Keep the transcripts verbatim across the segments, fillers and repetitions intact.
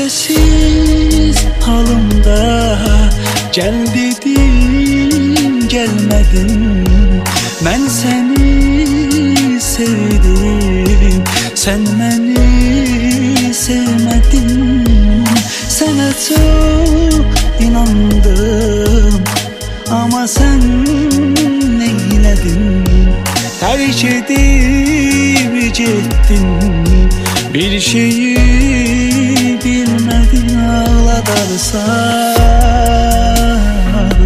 Çaresiz halımda gel dedim gelmedin. Ben seni sevdim, sen beni sevmedin. Sana çok inandım ama sen neyledin? Terk edip gittin, bir şeyi bilmedin. Ağladarsan,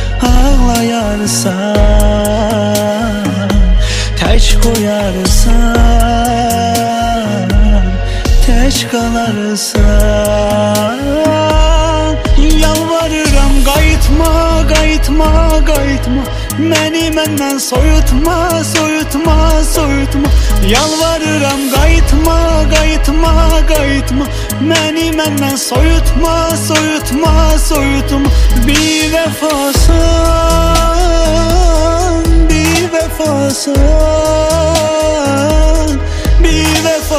ağlayarsan, teş koyarsan, teş kalarsan. Yalvarıram qayıtma, qayıtma, qayıtma, məni məndən soyutma, soyutma, soyutma. Yalvarıram qayıtma, qayıtma, qayıtma, məni məndən soyutma, soyutma, soyutma. Bir vəfasan, bir vəfasan, bir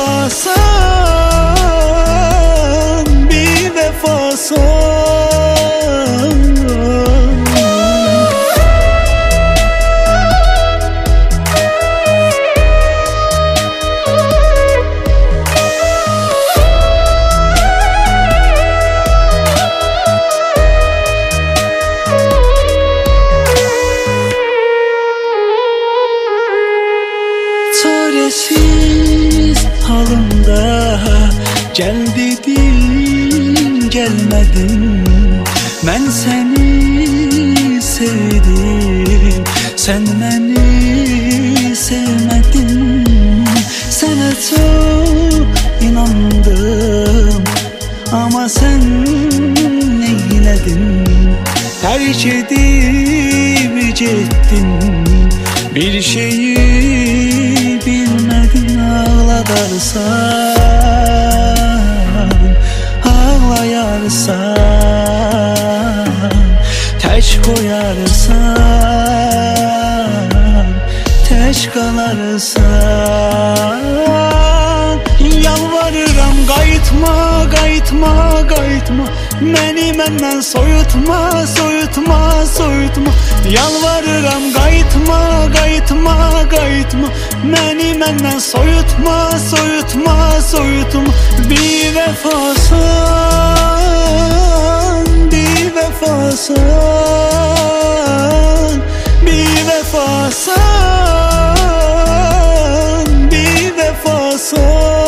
vəfasan, bir vəfasan. Çaresiz halımda gel dedim gelmedin. Ben seni sevdim, sen beni sevmedin. Sana çok inandım ama sen neyledin? Terk edip gittin, bir şeyi bilmedin. Ağladarsan, ağlayarsan, teş koyarsan, teş kalarsan. Yalvarıram qayıtma, qayıtma, qayıtma, məni məndən soyutma, soyutma, soyutma. Yalvarıram qayıtma, qayıtma, qayıtma, məni məndən soyutma, soyutma, soyutma. Bir vəfasan, bir vəfasan, bir vəfasan, bir vəfasan.